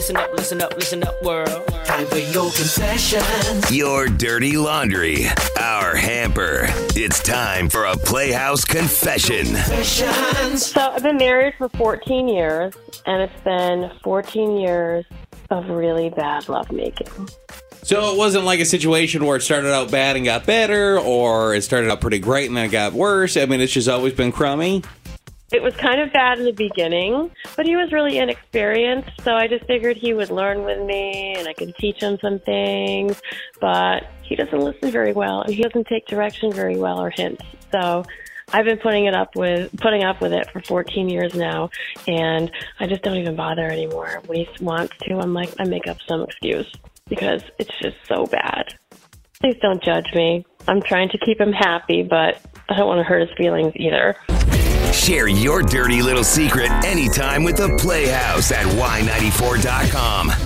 listen up, world. Time for your confessions. Your dirty laundry, our hamper. It's time for a Playhouse confession. Confessions. So I've been married for 14 years, and it's been 14 years of really bad lovemaking. So it wasn't like a situation where it started out bad and got better, or it started out pretty great and then it got worse. I mean, it's just always been crummy. It was kind of bad in the beginning, but he was really inexperienced, so I just figured he would learn with me and I could teach him some things, but he doesn't listen very well and he doesn't take direction very well or hints. So I've been putting up with it for 14 years now, and I just don't even bother anymore. When he wants to, I make up some excuse because it's just so bad. Please don't judge me. I'm trying to keep him happy, but I don't want to hurt his feelings either. Share your dirty little secret anytime with the Playhouse at Y94.com.